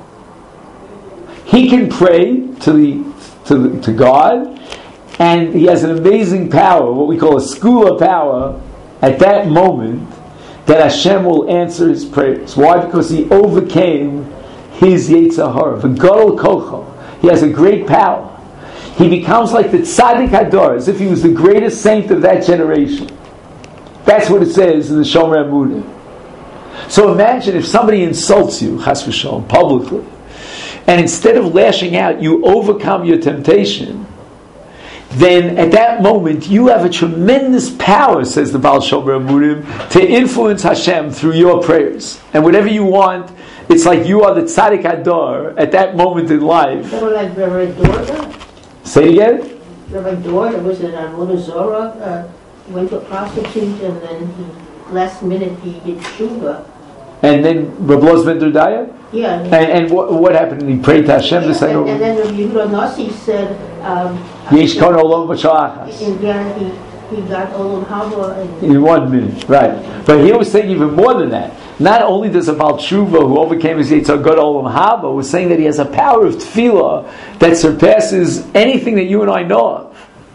He can pray to the to the, to God, and he has an amazing power, what we call a school of power, at that moment, that Hashem will answer his prayers. Why? Because he overcame his Yetzer Hara. V'gadol kocho. He has a great power. He becomes like the Tzaddik Hador, as if he was the greatest saint of that generation. That's what it says in the Shomer Emunim. So imagine if somebody insults you, chas v'shalom, publicly, and instead of lashing out, you overcome your temptation, then at that moment you have a tremendous power, says the Baal Shomer Emunim, to influence Hashem through your prayers. And whatever you want, it's like you are the Tzaddik Hador at that moment in life. So like Rabbi Dorda? Say it again? Rabbi Dorda was in Avodah Zorah, uh, went to a prostitute, and then he, last minute he did tshuva. And then Rabbi Loz ben Dordaya? Yeah. And, and what, what happened? He prayed to Hashem Yeah, to say, and, and then Rabbi Yehuda Nasi said, um, Yesh kon olam v'sha'achas. in there he, he got Olam Haba and In one minute, right. But here we're saying even more than that. Not only does a Baal Tshuva who overcame his Yetzer Hara Olam Haba, we're saying that he has a power of tefillah that surpasses anything that you and I know of.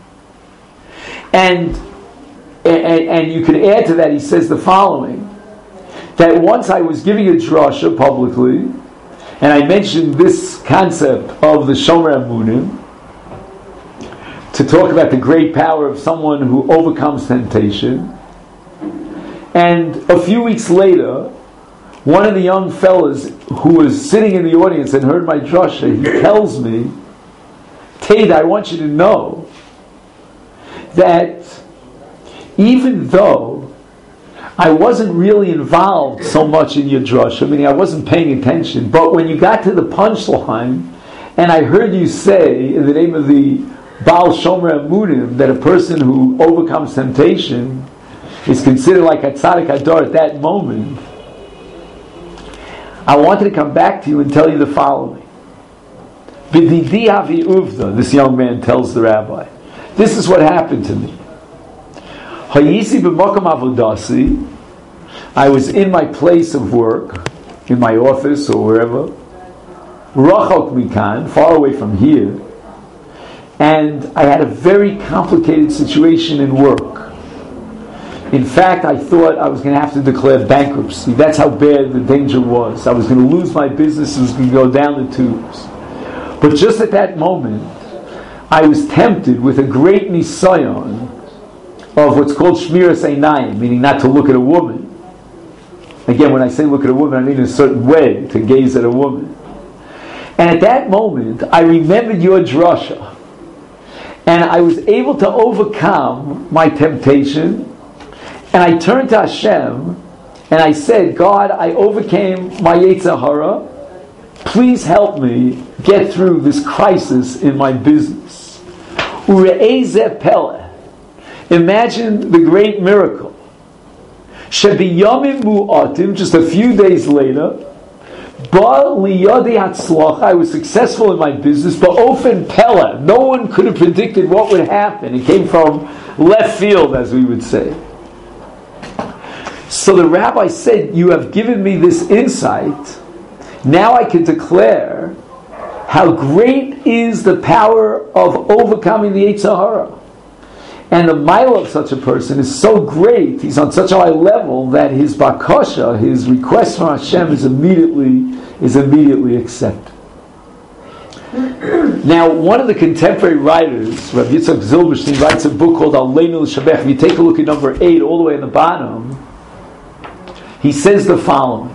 And, and, and you could add to that, he says the following, that once I was giving a drasha publicly, and I mentioned this concept of the Shomer Amunim, to talk about the great power of someone who overcomes temptation. And a few weeks later, one of the young fellas who was sitting in the audience and heard my drasha, he tells me, Tate, I want you to know that even though I wasn't really involved so much in your drasha, meaning I wasn't paying attention, but when you got to the punchline, and I heard you say, in the name of the Baal Shomer Amunim, that a person who overcomes temptation is considered like a tzaddik hadar at that moment, I wanted to come back to you and tell you the following. B'didi havi uvda, this young man tells the rabbi, this is what happened to me. Hayisi b'makom avodasi, I was in my place of work, in my office or wherever, rachok mikan, far away from here, and I had a very complicated situation in work. In fact, I thought I was going to have to declare bankruptcy. That's how bad the danger was. I was going to lose my business, it was going to go down the tubes. But just at that moment, I was tempted with a great nisayon of what's called shmiras einayim, meaning not to look at a woman. Again, when I say look at a woman, I mean in a certain way, to gaze at a woman. And at that moment, I remembered your drasha. And I was able to overcome my temptation. And I turned to Hashem, and I said, God, I overcame my Yetzer Hara. Please help me get through this crisis in my business. Ure'eh zeh peleh. Imagine the great miracle. Shebiyamim mu'atim, just a few days later, ba liyadi hatzlach, I was successful in my business, but ofen peleh, no one could have predicted what would happen. It came from left field, as we would say. So the rabbi said, you have given me this insight. Now I can declare how great is the power of overcoming the Yetzer Hara. And the mile of such a person is so great, he's on such a high level, that his bakasha, his request from Hashem, is immediately is immediately accepted. Now, one of the contemporary writers, Rav Yitzchak Zilberstein, writes a book called Aleinu L'Shabech. If you take a look at number eight, all the way in the bottom, he says the following.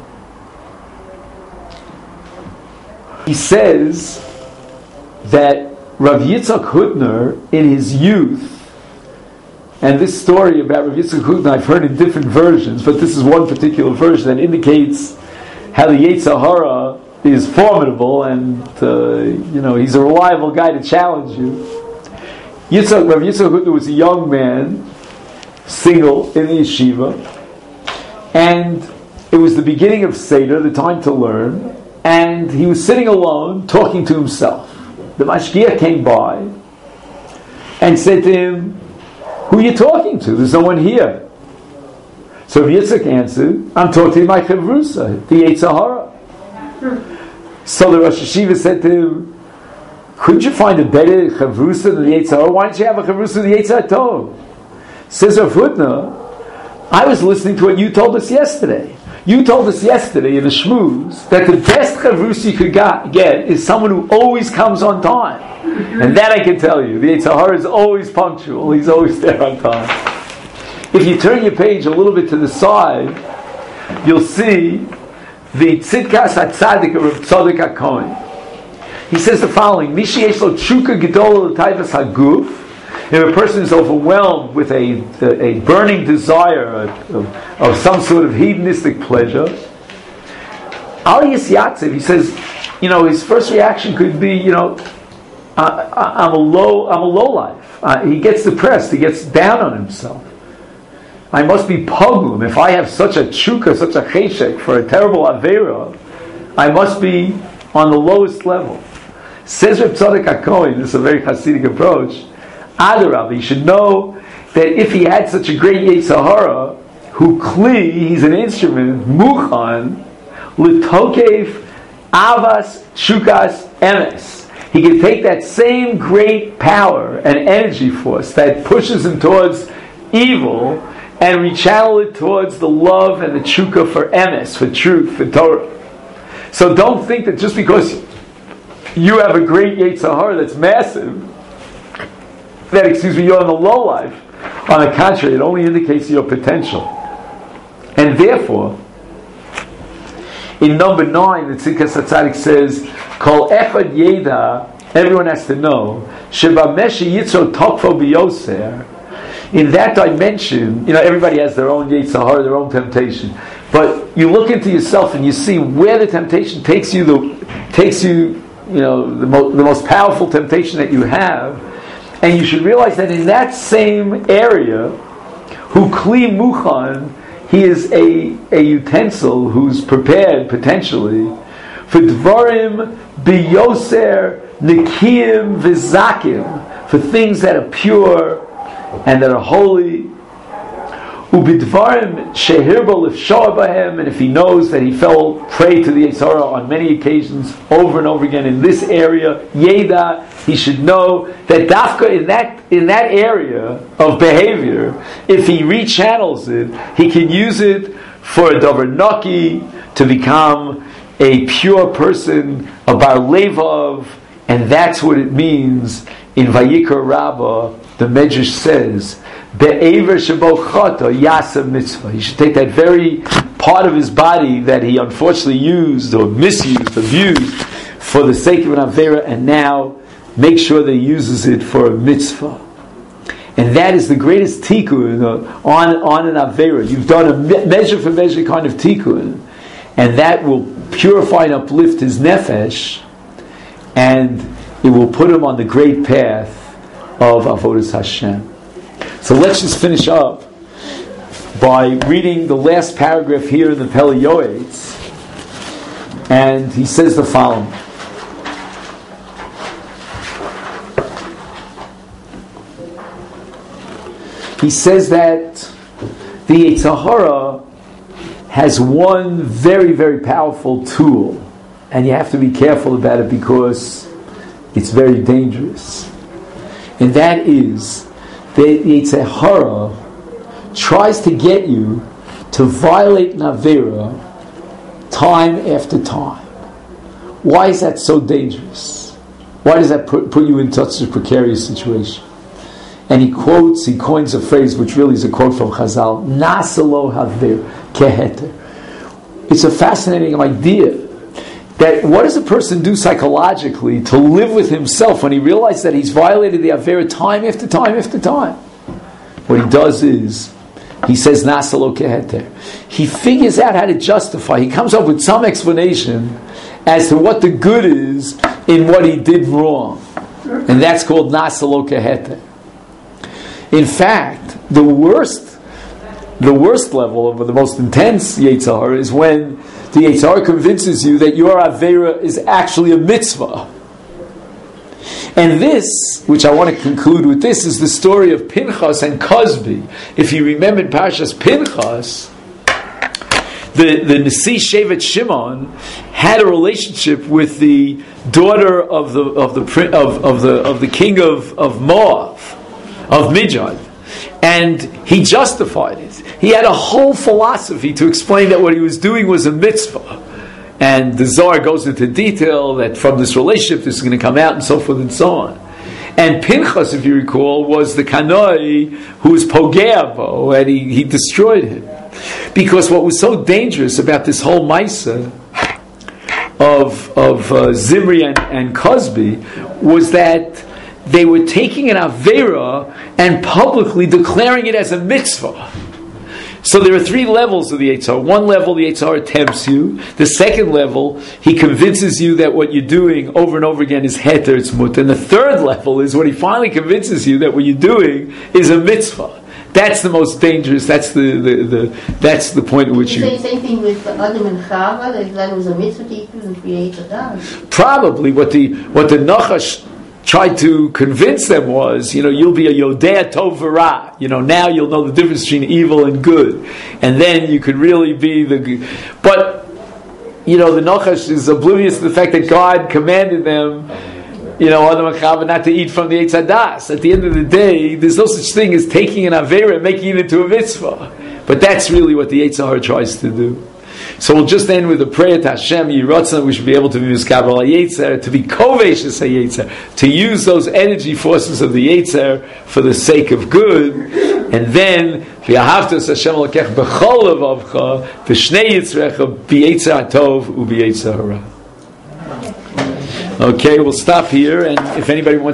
He says that Rav Yitzchak Hutner, in his youth, and this story about Rav Yitzchak Hutner I've heard in different versions, but this is one particular version that indicates how the Yetzer Hara is formidable, and uh, you know he's a reliable guy to challenge you. Yitzchak, Rav Yitzchak Hutner was a young man, single, in the yeshiva, and it was the beginning of Seder, the time to learn, and he was sitting alone, talking to himself. The mashgiach came by and said to him, who are you talking to? There's no one here. So Rav Yitzchak answered, I'm talking to my chavrusa, the Yetzer Hara. So the Rosh Hashiva said to him, couldn't you find a better chavrusa than the Yetzer Hara? Why don't you have a chavrusa than the Yetzer Tov? Says Rav Hutner, I was listening to what you told us yesterday. You told us yesterday in the shmooze that the best chavrusa you could get is someone who always comes on time. And that I can tell you, the Yetzer Hara is always punctual. He's always there on time. If you turn your page a little bit to the side, you'll see the Tzidkas HaTzadik of Tzaddik HaKohen. He says the following: Mishi yesh lo tshuka gedola l'taivas haguf. If a person is overwhelmed with a a burning desire of, of some sort of hedonistic pleasure, Al Yisyatziv, he says, you know, his first reaction could be, you know, I, I, I'm a low, I'm a low life. Uh, he gets depressed. He gets down on himself. I must be pogum. If I have such a tshuka, such a cheshek for a terrible avera, I must be on the lowest level. Says Reb Tzadok HaKohen, this is a very Hasidic approach, Adarab, you should know that if he had such a great Yetzer Hara, who kli, he's an instrument, muchan, l'tokef avas shukas emes. He can take that same great power and energy force that pushes him towards evil and rechannel it towards the love and the chukah for emes, for truth, for Torah. So don't think that just because you have a great Yetzer Hara that's massive, that, excuse me, you're in the low life. On the contrary, it only indicates your potential. And therefore, in number nine, the Tzidkas HaTzadik says, Kol echad yeda, everyone has to know, Sheba Meshe Yitzro Tokfo Biyoser, in that dimension, you know, everybody has their own Yetzer Hara, their own temptation. But you look into yourself and you see where the temptation takes you, the, takes you, you know, the, mo- the most powerful temptation that you have, and you should realize that in that same area, who kli muchan, he is a, a utensil who's prepared potentially for dvarim biyoser nikiyim vizakim, for things that are pure and that are holy. Ubidvarim shehirbo lifshoah bahem, and if he knows that he fell prey to the Yetzer Hara on many occasions, over and over again in this area, yeda, he should know that dafka in that in that area of behavior, if he rechannels it, he can use it for a davar naki, to become a pure person, a bar levav, and that's what it means in Vayikra Rabbah. The Medrash says, Be'ever shebo chata yasa mitzvah. He should take that very part of his body that he unfortunately used or misused, abused for the sake of an avera, and now make sure that he uses it for a mitzvah. And that is the greatest tikkun on, on an avera. You've done a measure for measure kind of tikkun, and that will purify and uplift his nefesh, and it will put him on the great path of Avodas Hashem. So let's just finish up by reading the last paragraph here in the Pele Yoetz, and he says the following. He says that the Yetzer Hara has one very, very powerful tool, and you have to be careful about it because it's very dangerous. And that is that the Yetzer Hara tries to get you to violate an avera time after time. Why is that so dangerous? Why does that put, put you in such a precarious situation? And he quotes, he coins a phrase which really is a quote from Chazal, Nasalo Haver Keheter. It's a fascinating idea that what does a person do psychologically to live with himself when he realizes that he's violated the avera time after time after time? What he does is, he says Nasalo Keheter. He figures out how to justify. He comes up with some explanation as to what the good is in what he did wrong. And that's called Nasalo Keheter. In fact, the worst, the worst level of the most intense Yetzer Hara is when the Yetzer Hara convinces you that your avera is actually a mitzvah. And this, which I want to conclude with this, is the story of Pinchas and Cosby. If you remember in Parshas Pinchas, the, the Nasi Shevet Shimon had a relationship with the daughter of the of the of, of the of the king of, of Moab, of Midian, and he justified it. He had a whole philosophy to explain that what he was doing was a mitzvah. And the Zohar goes into detail that from this relationship this is going to come out and so forth and so on. And Pinchas, if you recall, was the Kanoi who was Pogeabo, and he, he destroyed him. Because what was so dangerous about this whole Maisa of, of uh, Zimri and, and Cosby was that they were taking an Avera and publicly declaring it as a mitzvah. So there are three levels of the Yetzer Hara. One level, the Yetzer Hara tempts you. The second level, he convinces you that what you're doing over and over again is heter, it's mut. And the third level is when he finally convinces you that what you're doing is a mitzvah. That's the most dangerous. That's the, the, the that's the point at which you. You say the same thing with Adam and Chava. That it was a mitzvah to eat and create a dog. Probably what the what the Nachash tried to convince them was, you know, you'll be a Yodea Tov V'Ra. You know, now you'll know the difference between evil and good. And then you could really be the good. But, you know, the Nochash is oblivious to the fact that God commanded them, you know, Adam and not to eat from the Eitz Hadas. At the end of the day, there's no such thing as taking an Aveira and making it into a mitzvah. But that's really what the Yetzer Hara tries to do. So we'll just end with a prayer to Hashem Yiratzon. We should be able to be Miskabel HaYetzer, to be Koveshes HaYetzer, to use those energy forces of the Yetzer for the sake of good, and then V'ahavtas Hashem Elokech b'chol levavcha v'shnei yitzrecha b'Yetzer HaTov u'b'Yetzer Hara. Okay, we'll stop here, and if anybody wants